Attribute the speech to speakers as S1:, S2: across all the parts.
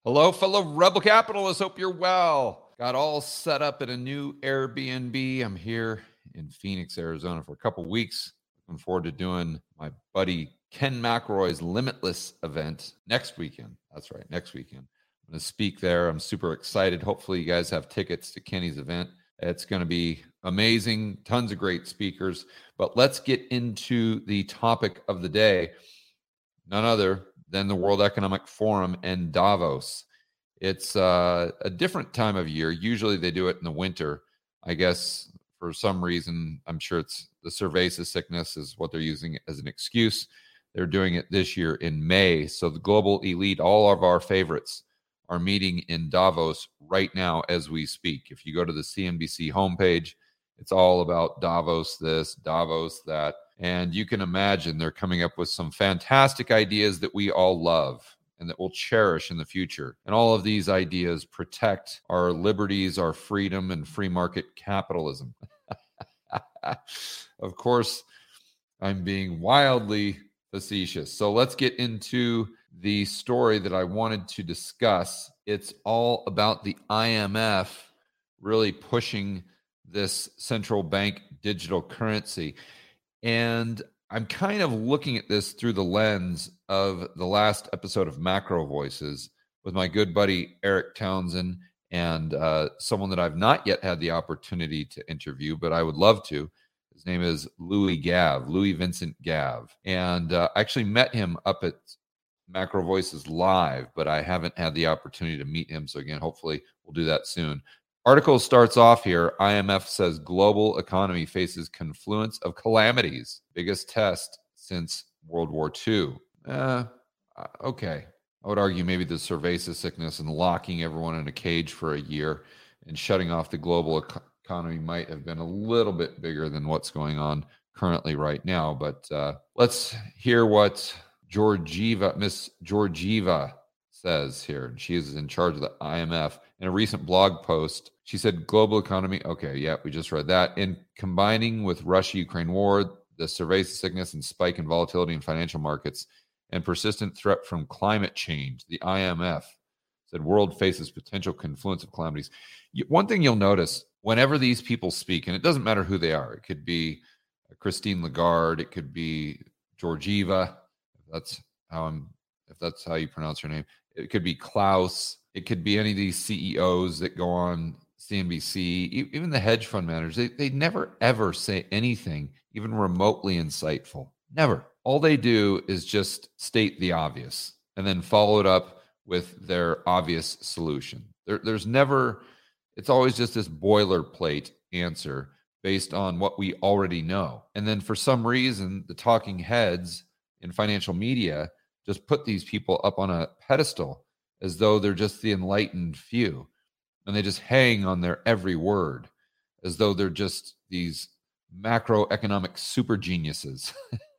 S1: Hello, fellow Rebel Capitalists. Hope you're well. Got all set up at a new Airbnb. I'm here in Phoenix, Arizona for a couple weeks. Looking forward to doing my buddy Ken McElroy's Limitless event next weekend. That's right, next weekend. I'm going to speak there. I'm super excited. Hopefully, you guys have tickets to Kenny's event. It's going to be amazing. Tons of great speakers. But let's get into the topic of the day. None other than the World Economic Forum in Davos. It's a different time of year. Usually they do it in the winter. I guess for some reason, I'm sure it's the cerveza sickness is what they're using as an excuse. They're doing it this year in May. So the global elite, all of our favorites, are meeting in Davos right now as we speak. If you go to the CNBC homepage, it's all about Davos this, Davos that. And you can imagine they're coming up with some fantastic ideas that we all love and that we'll cherish in the future. And all of these ideas protect our liberties, our freedom, and free market capitalism. Of course, I'm being wildly facetious. So let's get into the story that I wanted to discuss. It's all about the IMF really pushing this central bank digital currency. And I'm kind of looking at this through the lens of the last episode of Macro Voices with my good buddy Eric Townsend and someone that I've not yet had the opportunity to interview, but I would love to. His name is Louis Vincent Gav. And I actually met him up at Macro Voices Live, but I haven't had the opportunity to meet him. So again, hopefully we'll do that soon. Article starts off here. IMF says global economy faces confluence of calamities. Biggest test since World War II. Okay. I would argue maybe the cerveza sickness and locking everyone in a cage for a year and shutting off the global economy might have been a little bit bigger than what's going on currently right now. But let's hear what Miss Georgieva says here. She is in charge of the IMF. In a recent blog post, she said global economy, okay, yeah, we just read that. In combining with Russia-Ukraine war, the cerveza sickness and spike in volatility in financial markets and persistent threat from climate change, the IMF said world faces potential confluence of calamities. One thing you'll notice, whenever these people speak, and it doesn't matter who they are, it could be Christine Lagarde, it could be Georgieva, if that's how you pronounce her name. It could be Klaus. It could be any of these CEOs that go on CNBC, even the hedge fund managers. They never, ever say anything even remotely insightful. Never. All they do is just state the obvious and then follow it up with their obvious solution. There's never, it's always just this boilerplate answer based on what we already know. And then for some reason, the talking heads in financial media just put these people up on a pedestal as though they're just the enlightened few. And they just hang on their every word as though they're just these macroeconomic super geniuses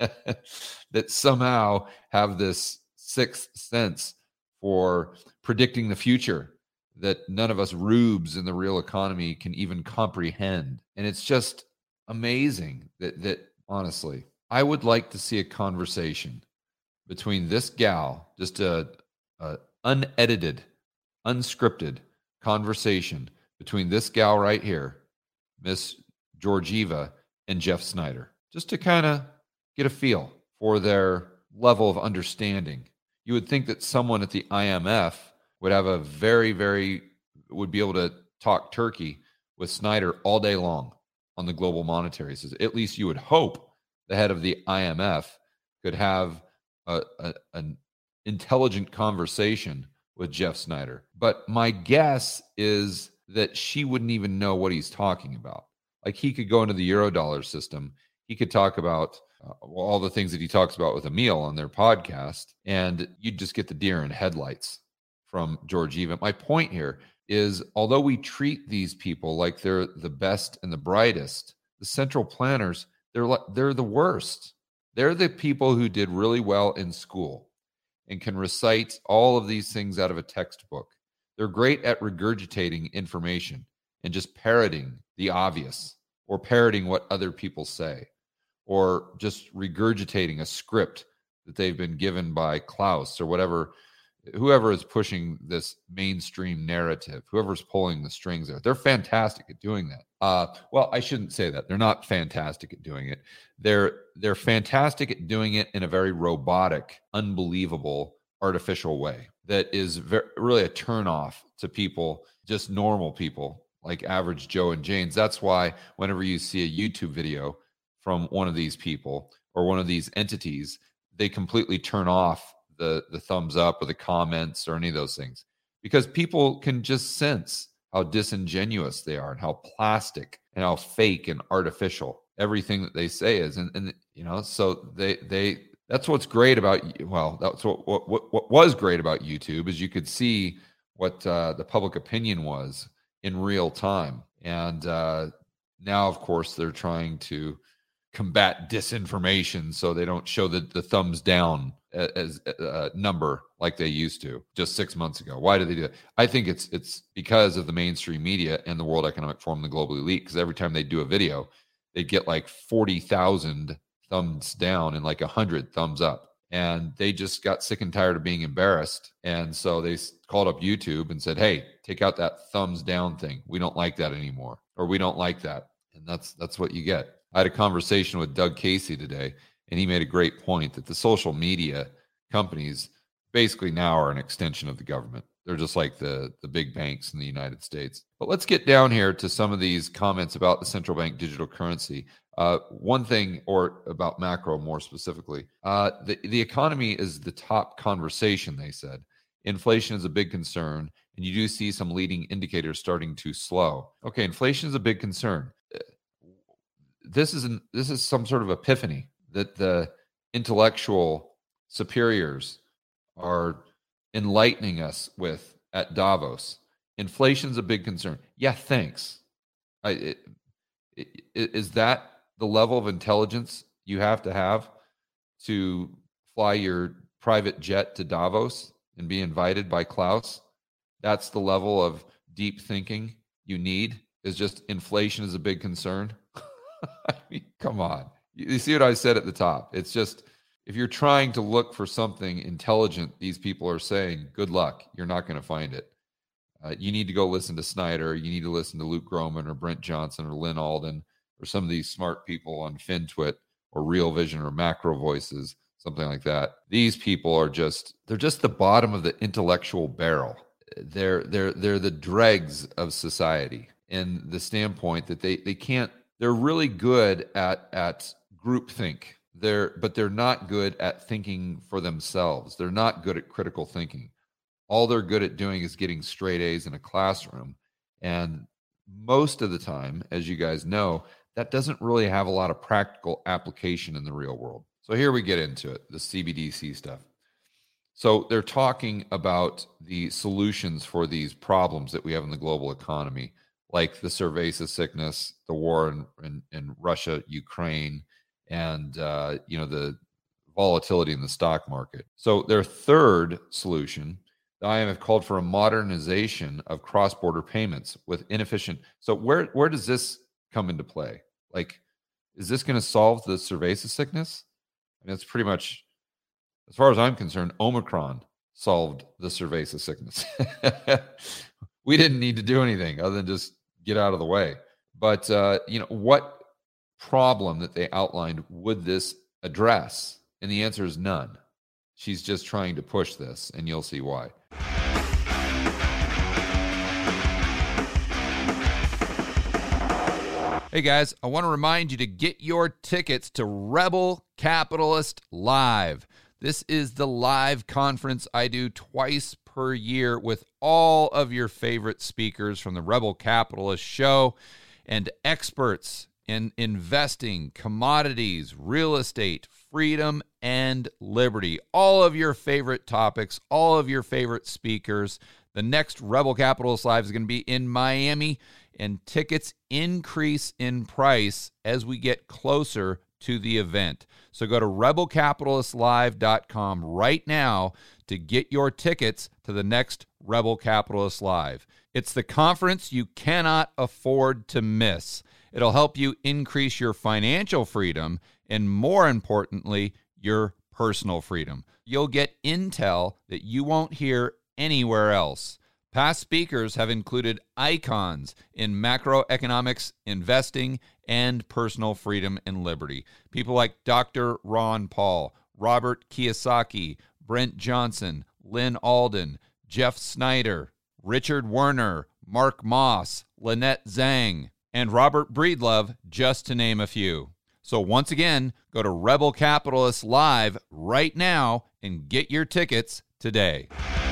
S1: that somehow have this sixth sense for predicting the future that none of us rubes in the real economy can even comprehend. And it's just amazing that honestly, I would like to see a conversation between this gal, just a unedited, unscripted conversation between this gal right here, Miss Georgieva, and Jeff Snyder, just to kind of get a feel for their level of understanding. You would think that someone at the IMF would have would be able to talk turkey with Snyder all day long on the global monetary system. At least you would hope the head of the IMF could have an intelligent conversation with Jeff Snyder. But my guess is that she wouldn't even know what he's talking about. Like he could go into the Eurodollar system. He could talk about all the things that he talks about with Emil on their podcast, and you'd just get the deer in headlights from Georgieva. My point here is, although we treat these people like they're the best and the brightest, the central planners, they're the worst. They're the people who did really well in school and can recite all of these things out of a textbook. They're great at regurgitating information and just parroting the obvious or parroting what other people say or just regurgitating a script that they've been given by Klaus or whatever whoever is pushing this mainstream narrative, whoever's pulling the strings there, they're fantastic at doing that. Well, I shouldn't say that. They're not fantastic at doing it. They're fantastic at doing it in a very robotic, unbelievable, artificial way that is really a turnoff to people, just normal people like average Joe and Janes. That's why whenever you see a YouTube video from one of these people or one of these entities, they completely turn off the thumbs up or the comments or any of those things, because people can just sense how disingenuous they are and how plastic and how fake and artificial everything that they say is. And you know, so they that's what's great about, well, that's what was great about YouTube is you could see what the public opinion was in real time. And now, of course, they're trying to combat disinformation, so they don't show the thumbs down as a number like they used to just 6 months ago. Why do they do that? I think it's because of the mainstream media and the World Economic Forum, the global elite, because every time they do a video, they get like 40,000 thumbs down and like 100 thumbs up. And they just got sick and tired of being embarrassed. And so they called up YouTube and said, hey, take out that thumbs down thing. We don't like that anymore, or we don't like that. And that's what you get. I had a conversation with Doug Casey today, and he made a great point that the social media companies basically now are an extension of the government. They're just like the big banks in the United States. But let's get down here to some of these comments about the central bank digital currency. One thing, or about macro more specifically, the economy is the top conversation, they said. Inflation is a big concern, and you do see some leading indicators starting to slow. Okay, inflation is a big concern. This is some sort of epiphany that the intellectual superiors are enlightening us with at Davos. Inflation's a big concern. Yeah, thanks. Is that the level of intelligence you have to fly your private jet to Davos and be invited by Klaus? That's the level of deep thinking you need, is just inflation is a big concern? I mean, come on. You see what I said at the top? It's just, if you're trying to look for something intelligent, these people are saying, good luck. You're not going to find it. You need to go listen to Snyder. You need to listen to Luke Gromen or Brent Johnson or Lynn Alden or some of these smart people on FinTwit or Real Vision or Macro Voices, something like that. These people are they're just the bottom of the intellectual barrel. They're the dregs of society, in the standpoint that they can't. They're really good at groupthink. But they're not good at thinking for themselves. They're not good at critical thinking. All they're good at doing is getting straight A's in a classroom. And most of the time, as you guys know, that doesn't really have a lot of practical application in the real world. So here we get into it, the CBDC stuff. So they're talking about the solutions for these problems that we have in the global economy, like the cerveza sickness, the war in Russia, Ukraine, and the volatility in the stock market. So their third solution, the IMF called for a modernization of cross-border payments with inefficient. So where does this come into play? Like, is this going to solve the cerveza sickness? I mean, it's pretty much, as far as I'm concerned, Omicron solved the cerveza sickness. We didn't need to do anything other than just get out of the way. But what problem that they outlined would this address? And the answer is none. She's just trying to push this, and you'll see why. Hey guys, I want to remind you to get your tickets to Rebel Capitalist Live. This is the live conference I do twice per year with all of your favorite speakers from the Rebel Capitalist Show and experts in investing, commodities, real estate, freedom, and liberty. All of your favorite topics, all of your favorite speakers. The next Rebel Capitalist Live is going to be in Miami, and tickets increase in price as we get closer to the event. So go to rebelcapitalistlive.com right now to get your tickets to the next Rebel Capitalist Live. It's the conference you cannot afford to miss. It'll help you increase your financial freedom and, more importantly, your
S2: personal freedom. You'll get intel that you won't hear anywhere else. Past speakers have included icons in macroeconomics, investing, and personal freedom and liberty. People like Dr. Ron Paul, Robert Kiyosaki, Brent Johnson, Lynn Alden, Jeff Snyder, Richard Werner, Mark Moss, Lynette Zhang, and Robert Breedlove, just to name a few. So once again, go to Rebel Capitalists Live right now and get your tickets today.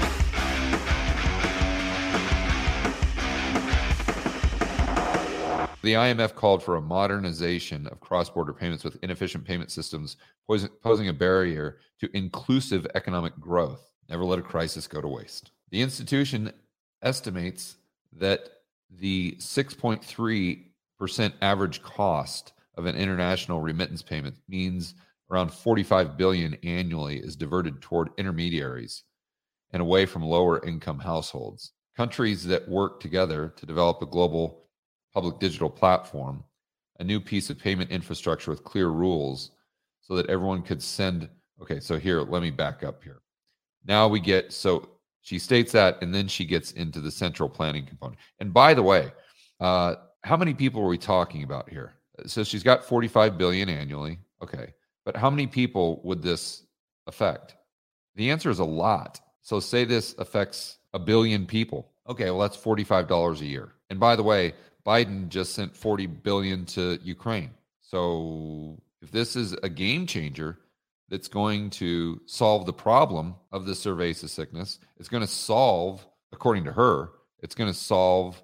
S1: The IMF called for a modernization of cross-border payments with inefficient payment systems, posing a barrier to inclusive economic growth. Never let a crisis go to waste. The institution estimates that the 6.3% average cost of an international remittance payment means around $45 billion annually is diverted toward intermediaries and away from lower-income households. Countries that work together to develop a global public digital platform, a new piece of payment infrastructure with clear rules so that everyone could send. Okay, so here, let me back up here. Now we get, so she states that, and then she gets into the central planning component. And by the way, how many people are we talking about here? So she's got 45 billion annually. Okay, but how many people would this affect? The answer is a lot. So say this affects 1 billion people. Okay, well, that's $45 a year. And by the way, Biden just sent $40 billion to Ukraine. So if this is a game changer that's going to solve the problem of the cerveza sickness, it's going to solve, according to her, it's going to solve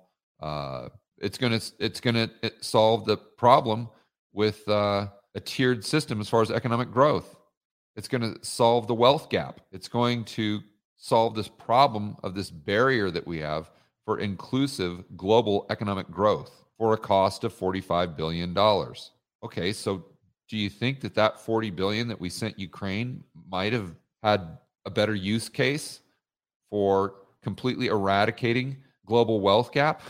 S1: solve the problem with a tiered system as far as economic growth. It's going to solve the wealth gap. It's going to solve this problem of this barrier that we have for inclusive global economic growth for a cost of $45 billion. Okay, so do you think that that $40 billion that we sent Ukraine might have had a better use case for completely eradicating global wealth gap?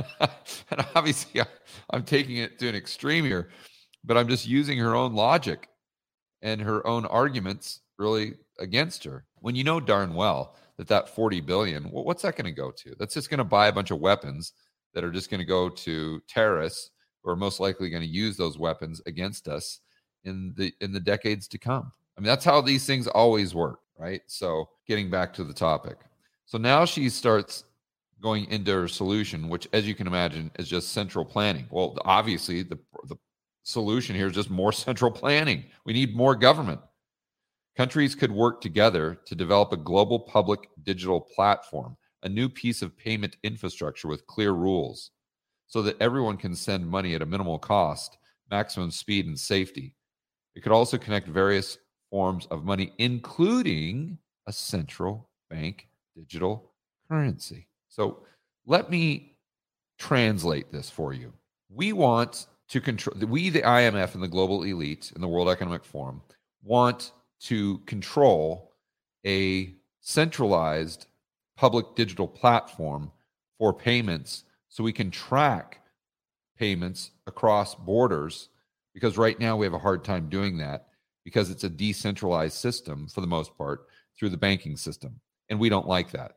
S1: And obviously, I'm taking it to an extreme here, but I'm just using her own logic and her own arguments really against her. When you know darn well that 40 billion, well, what's that going to go to? That's just going to buy a bunch of weapons that are just going to go to terrorists who are most likely going to use those weapons against us in the decades to come. I mean, that's how these things always work, right? So getting back to the topic. So now she starts going into her solution, which, as you can imagine, is just central planning. Well, obviously, the solution here is just more central planning. We need more government. Countries could work together to develop a global public digital platform, a new piece of payment infrastructure with clear rules, so that everyone can send money at a minimal cost, maximum speed, and safety. It could also connect various forms of money, including a central bank digital currency. So let me translate this for you. We want to control, the IMF and the global elite and the World Economic Forum want to control a centralized public digital platform for payments so we can track payments across borders, because right now we have a hard time doing that because it's a decentralized system for the most part through the banking system, and we don't like that.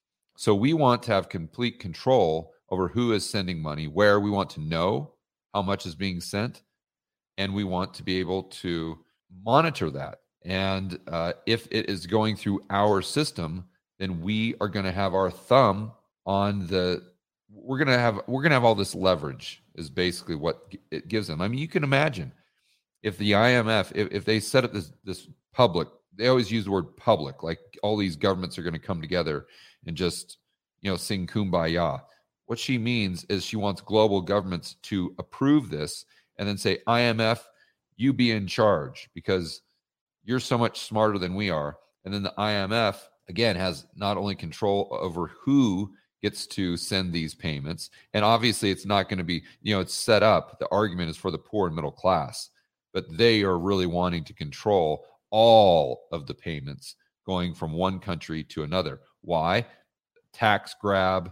S1: So we want to have complete control over who is sending money, where. We want to know how much is being sent, and we want to be able to monitor that. And if it is going through our system, then we are going to have our thumb on the. We're going to have all this leverage. Is basically what it gives them. I mean, you can imagine if the IMF, if they set up this public, they always use the word public, like all these governments are going to come together and just sing Kumbaya. What she means is she wants global governments to approve this and then say, IMF, you be in charge because you're so much smarter than we are. And then the IMF, again, has not only control over who gets to send these payments, and obviously it's not going to be, it's set up, the argument is for the poor and middle class, but they are really wanting to control all of the payments going from one country to another. Why? Tax grab.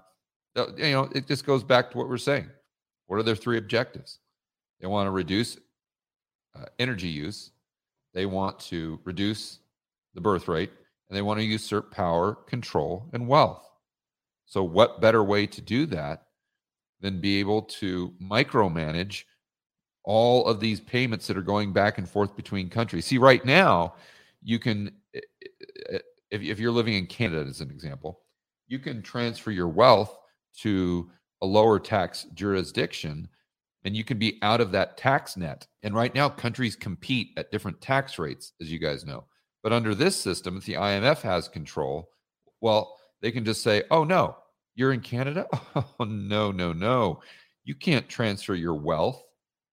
S1: It just goes back to what we're saying. What are their three objectives? They want to reduce energy use. They want to reduce the birth rate, and they want to usurp power, control, and wealth. So what better way to do that than be able to micromanage all of these payments that are going back and forth between countries? See, right now, you can, if you're living in Canada, as an example, you can transfer your wealth to a lower tax jurisdiction, and you can be out of that tax net. And right now, countries compete at different tax rates, as you guys know. But under this system, if the IMF has control, well, they can just say, oh, no, you're in Canada? Oh, no. You can't transfer your wealth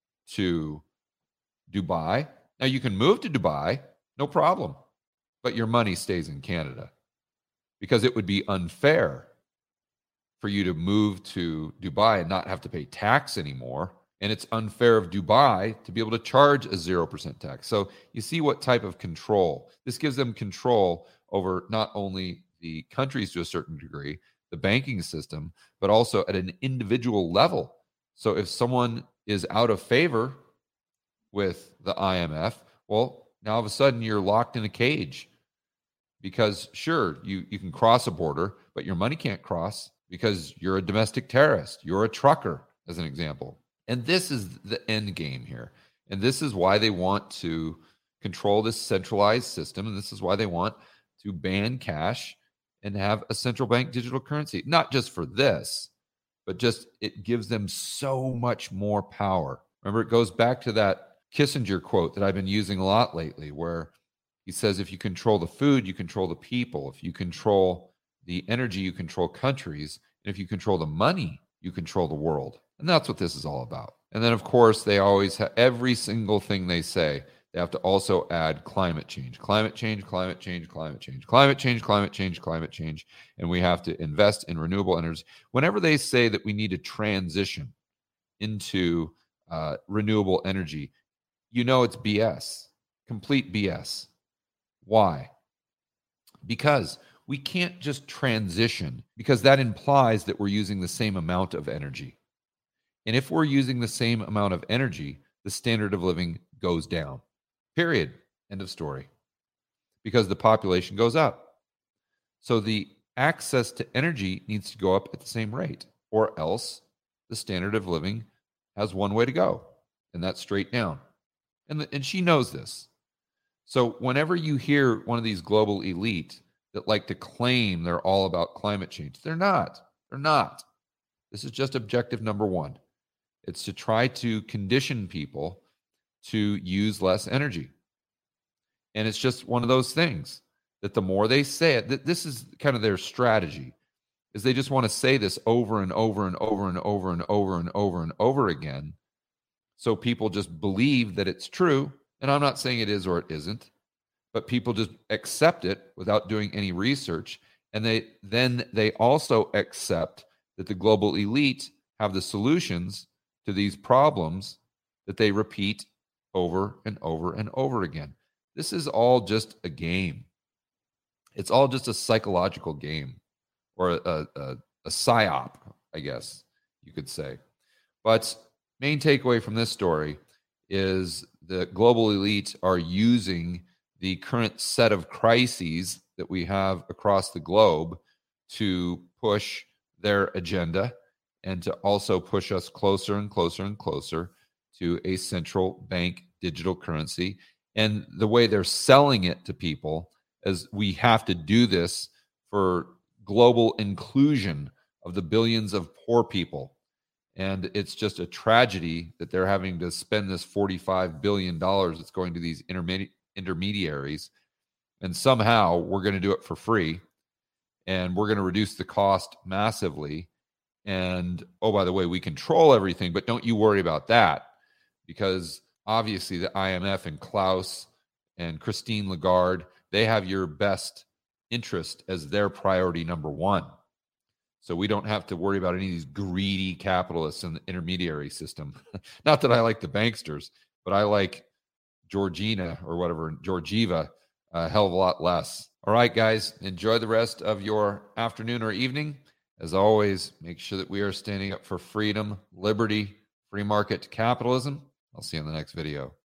S1: to Dubai. Now, you can move to Dubai, no problem, but your money stays in Canada, because it would be unfair for you to move to Dubai and not have to pay tax anymore. And it's unfair of Dubai to be able to charge a 0% tax. So you see what type of control. This gives them control over not only the countries to a certain degree, the banking system, but also at an individual level. So if someone is out of favor with the IMF, well, now all of a sudden you're locked in a cage, because sure, you can cross a border, but your money can't cross because you're a domestic terrorist. You're a trucker, as an example. And this is the end game here. And this is why they want to control this centralized system. And this is why they want to ban cash and have a central bank digital currency. Not just for this, but just it gives them so much more power. Remember, it goes back to that Kissinger quote that I've been using a lot lately, where he says, if you control the food, you control the people. If you control the energy, you control countries. And if you control the money, you control the world. And that's what this is all about. And then, of course, they always have every single thing they say, they have to also add climate change, climate change, climate change, climate change, climate change, climate change, climate change. And we have to invest in renewable energy. Whenever they say that we need to transition into renewable energy, you know it's BS, complete BS. Why? Because we can't just transition, because that implies that we're using the same amount of energy. And if we're using the same amount of energy, the standard of living goes down. Period. End of story. Because the population goes up. So the access to energy needs to go up at the same rate, or else the standard of living has one way to go, and that's straight down. And she knows this. So whenever you hear one of these global elite that like to claim they're all about climate change, they're not. They're not. This is just objective number one. It's to try to condition people to use less energy. And it's just one of those things that the more they say it, this is kind of their strategy, is they just want to say this over and over and over and over and over and over and over again. So people just believe that it's true. And I'm not saying it is or it isn't, but people just accept it without doing any research. And they also accept that the global elite have the solutions to these problems that they repeat over and over and over again. This is all just a game. It's all just a psychological game, or a psyop, I guess you could say. But main takeaway from this story is the global elite are using the current set of crises that we have across the globe to push their agenda, and to also push us closer and closer and closer to a central bank digital currency. And the way they're selling it to people is we have to do this for global inclusion of the billions of poor people. And it's just a tragedy that they're having to spend this $45 billion that's going to these intermediaries. And somehow we're going to do it for free. And we're going to reduce the cost massively. And, oh, by the way, we control everything, but don't you worry about that, because obviously the IMF and Klaus and Christine Lagarde, they have your best interest as their priority number one. So we don't have to worry about any of these greedy capitalists in the intermediary system. Not that I like the banksters, but I like Georgieva a hell of a lot less. All right, guys, enjoy the rest of your afternoon or evening. As always, make sure that we are standing up for freedom, liberty, free market capitalism. I'll see you in the next video.